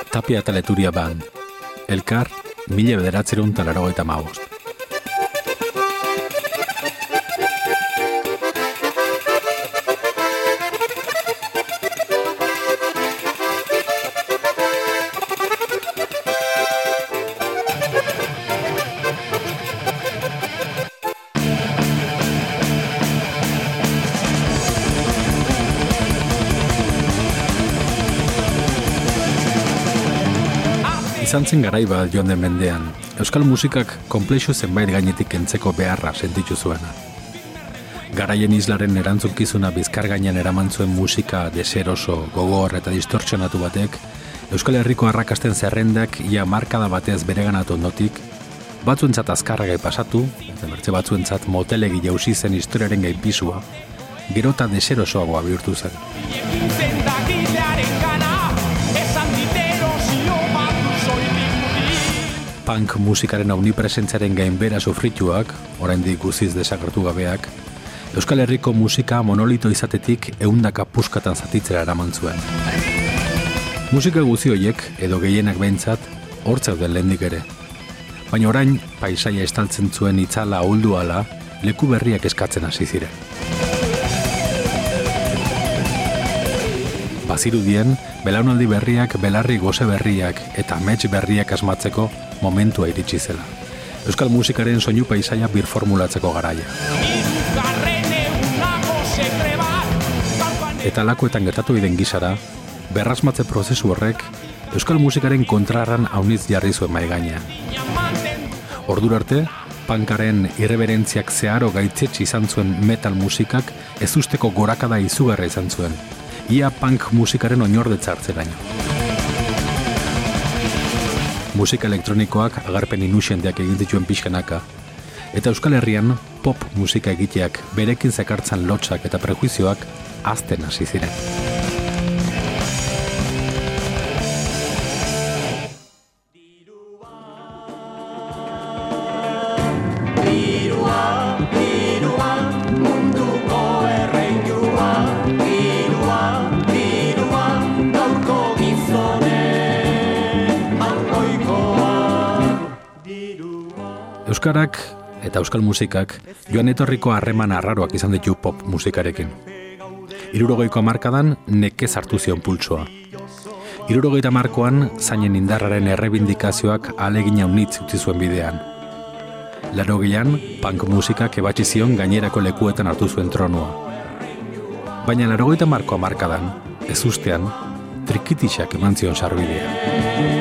Tapia eta Leturia Band. Elkar, 1985. Izan zen garai bat joan den mendean, euskal musikak konplexu zenbait gainetik kentzeko beharra sentitu zuena. Garaien islaren erantzunkizuna bizkar gainean eraman zuen musika deseroso, gogor eta distortsionatu batek, Euskal Herriko arrakasten zerrendak ia markada batez bereganatu ondotik, batzuentzat azkarragai pasatu, eta bertze batzuentzat motelegi jausi zen historiaren gainpisua, gero eta deserosoagoa bihurtu zen. Punk musikaren omnipresentziaren gainbera sufrituak, oraindik guziz desagertu gabeak, Euskal Herriko musika monolito izatetik ehundaka puskatan zatitzera eraman zuen. Musika guzi horiek, edo gehienak behintzat, hor zeuden lehendik ere. Baina orain, paisaia estaltzen zuen itzala ahuldu ala, leku berriak eskatzen hasi ziren. Bazirudien, belaunaldi berriak, belarri goze berriak eta amets berriak asmatzeko momentua iritsi zela. Euskal musikaren soinu paisaia birformulatzeko garaia. Eta lakoetan gertatu den gisara, berrasmatze prozesu horrek euskal musikaren kontrarran auniz jarri zuen mahai gainean. Ordura arte, punkaren irreberentziak zeharo gaitzetsi izan zuen metal musikak ez usteko gorakada izugarra izan zuen. Ia punk musikaren oinordetza hartzeraino. Musika elektronikoak agarpen inusienteak egin dituen pixkanaka, eta Euskal Herrian pop musika egiteak berekin zekartzan lotsak eta prejuizioak hazten hasi ziren. Euskarak eta euskal musikak joan etorriko harreman arraroak izan ditu pop musikarekin. 60ko hamarkadan nekez hartu zion pultsoa. 70 hamarkoan zainen indarraren errebindikazioak ahalegin haunitz utzi zuen bidean. 80an punk musikak ebatzi zion gainerako lekuetan hartu zuen tronua. Baina 80 hamarko hamarkadan, ez ustean, Trikitixak eman zion sarbidea.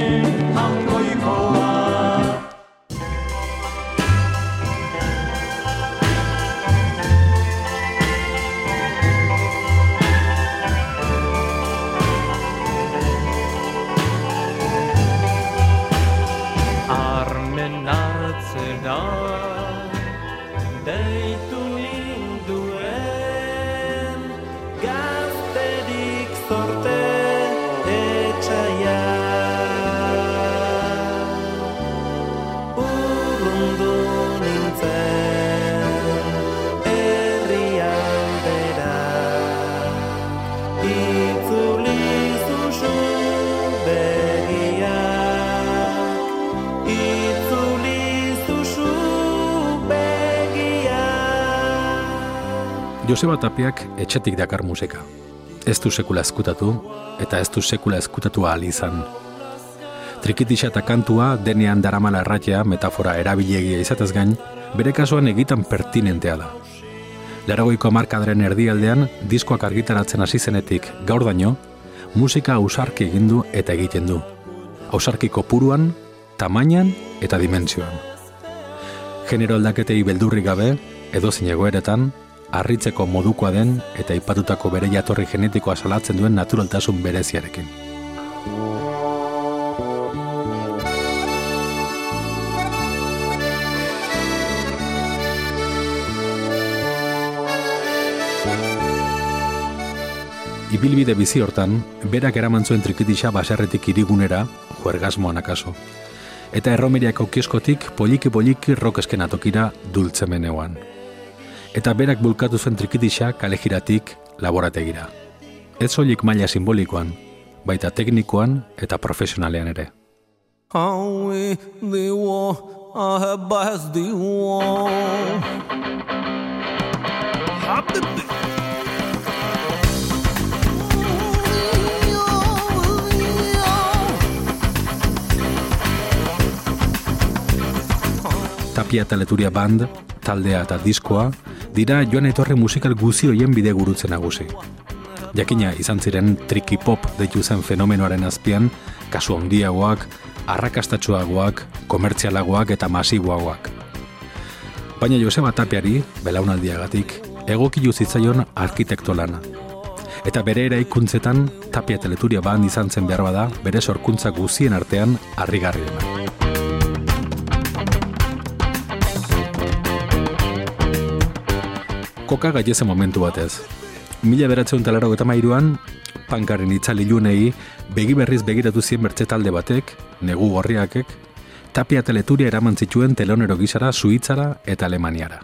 Joseba Tapiak etxetik dakar musika. Ez du sekula ezkutatu, eta ez du sekula ezkutatu ahal izan. Trikitixa eta kantua denean daramala erratia metafora erabilegia izatez gain, bere kasuan egitan pertinentea da. 80ko hamarkadaren erdialdean, diskoak argitaratzen hasi zenetik gaur daino, musika ausarki egin du eta egiten du. Ausarki kopuruan, tamainan eta dimentsioan. Genero aldaketei beldurrik gabe, edozein egoeretan, harritzeko modukoa den eta aipatutako bere jatorri genetikoa salatzen duen naturaltasun bereziarekin. Ibilbide bizi hortan, berak eraman zuen Trikitixa baserritik hirigunera, juergasmoan akaso, eta Erromeriako kioskotik poliki-poliki rock eskenatokira dultzemeneuan. Eta berak bulkatu zuen Trikitixa kalejiratik laborategira. Ez soilik maila simbolikoan, baita teknikoan eta profesionalean ere. Tapia eta Leturia Band, taldea eta diskoa, dira joan etorri musikal guzi hoien bide gurutzen nagusi. Jakina izan ziren tricky pop deitu zen fenomenoaren azpian, kasu handiagoak, arrakastatsuagoak, komertzialagoak eta masiboagoak. Baina Joseba Tapiari, belaunaldiagatik, egokilu zitzaion arkitekto lana. Eta bere eraikuntzetan, Tapia eta Leturia Band izan zen behar bada, bere sorkuntza guzien artean harrigarriena. Koka gaieze momentu batez. 1983an, pankaren itzalilunei begi berriz begiratu zien bertze talde batek, Negu Gorriakek, Tapia eta Leturia eraman zituen telonero gisara Suitzara eta Alemaniara.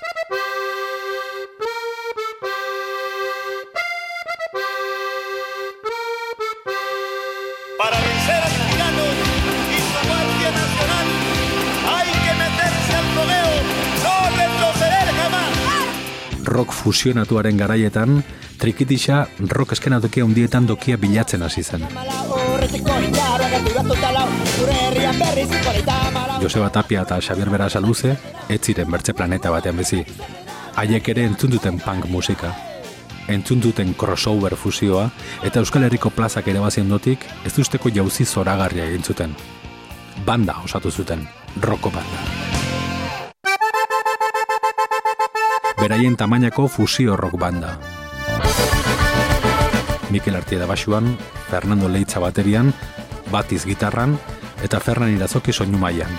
Para vencer al tirano y su guardia nacional hay que meterse al rodeo, no retroceder jamás. Rock fusionatuaren garaietan, Trikitixa rock eskenatokia handietan dokia bilatzen hasi zen. Joseba Tapia eta Xabier Berasaluze ez ziren bertze planeta batean bizi. Haiek ere entzun duten punk musika. Entzun duten crossover fusioa eta Euskal Herriko plazak ere baziondotik ez usteko jauzi zoragarria egin zuten. Banda osatu zuten, rocko banda. Beraien tamainako fusio rock banda. Mikel Artieda baxuan, Fernando Leitza baterian, Batiz gitarran eta Ferran Irazoki soinu mailan.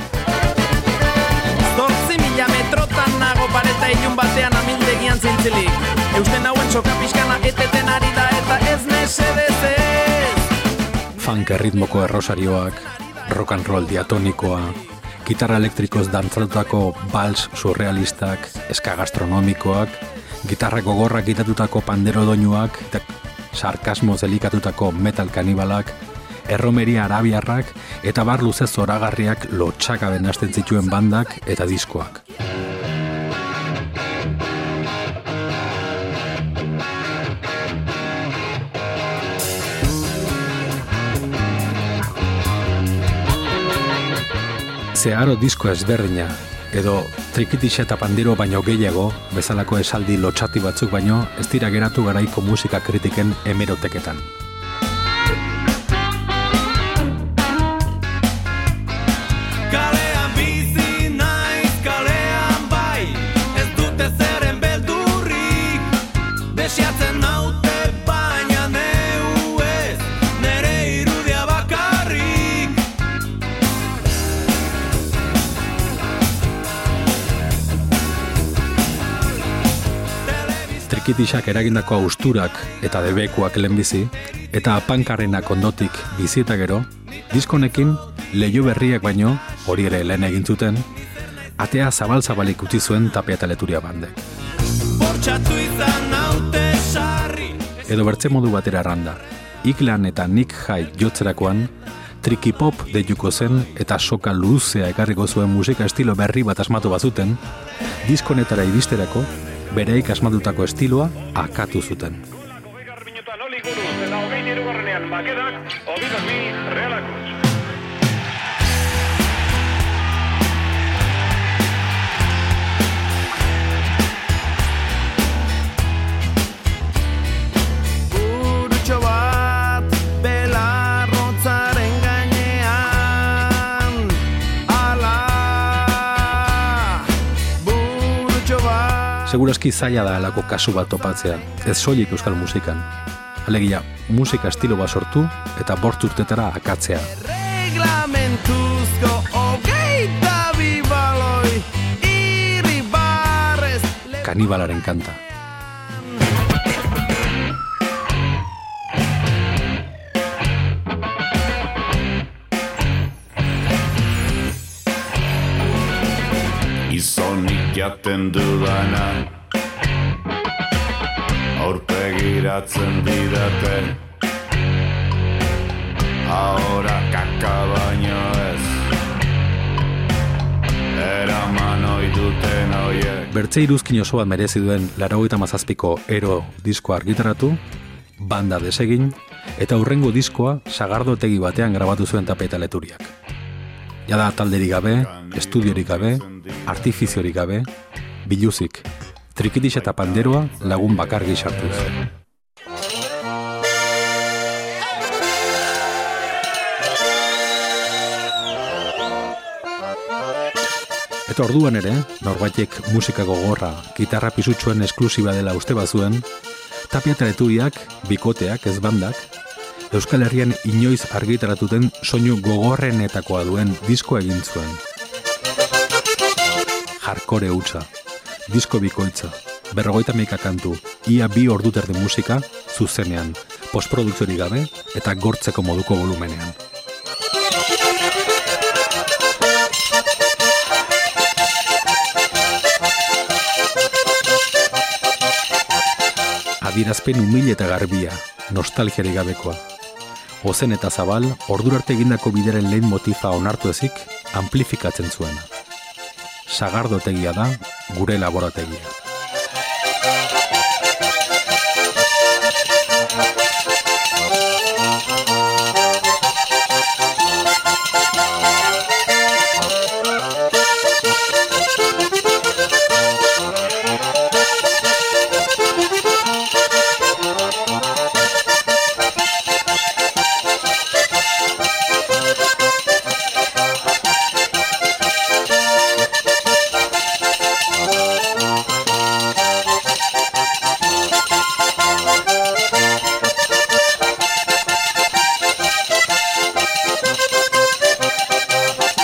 8.000 metrotan nago pareta ilun batean amildegian zintzilik. Eusten hauen soka pixkana eteten ari da eta ez mesedez ez. Funk erritmoko errosarioak, rock and roll diatonikoa, gitarra elektrikoz dantzatutako vals surrealistak, eska gastronomikoak, gitarra gogorrak gitatutako pandero doinuak, eta sarkasmo zelikatutako metal kanibalak, erromeria arabiarrak eta bar luze zoragarriak lotxaka benazten zituen bandak eta diskoak. Zeharo disko ezberdina, edo Trikitixa eta Pandero baino gehiago, bezalako esaldi lotxati batzuk baino, ez dira geratu garaiko musika kritiken hemeroteketan. Kalean bizi naiz, kalean bai, ez dute zeren beldurrik, desiatzen naute baina neu ez, nere irudia bakarrik. Trikitixak eragindako austurak eta debekuak lehenbizi, eta pankarrenak ondotik bizi eta gero, diskonekin leiho berriak baino, hori ere lehen egin zuten, atea zabal-zabalik utzi zuen Tapia eta Leturia bandek. Bortxatu izan naute sarri. Edo bertze modu batera erranda, Iklan eta Nick Hyde jotzerakoan, Tricky Pop deituko zen eta soka luzea ekarriko zuen musika estilo berri bat asmatu bazuten, diskonetara iristerako, bereik asmatutako estiloa akatu zuten. 20 minutuan Oli Guruz eta 23. Makedak, 22.000 Realakuz. Burutxo bat belarrotzaren gainean, ala, burutxo bat. Segurazki zaila da alako kasu bat topatzea, ez soilik euskal musikan. Alegia, musika estilo bat sortu eta 5 urtetara akatzea. Reglamentuzko 22 baloi irribarrez Kanibalaren kanta. Izonik jaten dudana aurpegiratzen didate ahora kaka baino ez. Eraman ohi duten oiek. Bertze iruzkin oso bat merezi duen 97ko Ero diskoa argitaratu, banda desegin, eta hurrengo diskoa sagardotegi batean grabatu zuen Tapia Leturiak. Jada talderik gabe, estudiorik gabe, artifiziorik gabe, biluzik, Trikitixa eta panderoa lagun bakar gixartuz. Eta orduan ere, norbaitek musika gogorra, gitarra pisutsuen esklusiba dela uste bazuen, Tapia Leturiak, bikoteak, ez bandak, Euskal Herrian inoiz argitaratuten soinu gogorrenetakoa duen diskoa egin zuen. Hardcore hutsa, disko bikoitza, 50 kantu, ia 2 ordu terdi musika, zuzenean, postprodukziorik gabe eta gortzeko moduko volumenean. Adierazpen umil eta garbia, nostalgiarik gabekoa. Ozen eta zabal, ordurarte egindako bideren lehen motifa onartu ezik, amplifikatzen zuena. Sagardotegia da, gure laborategia.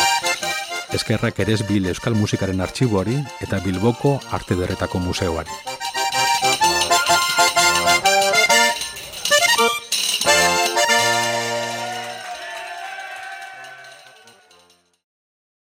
Eskerrak Eresbil Euskal Musikaren Artxiboari eta Bilboko Arte Ederretako Museoari.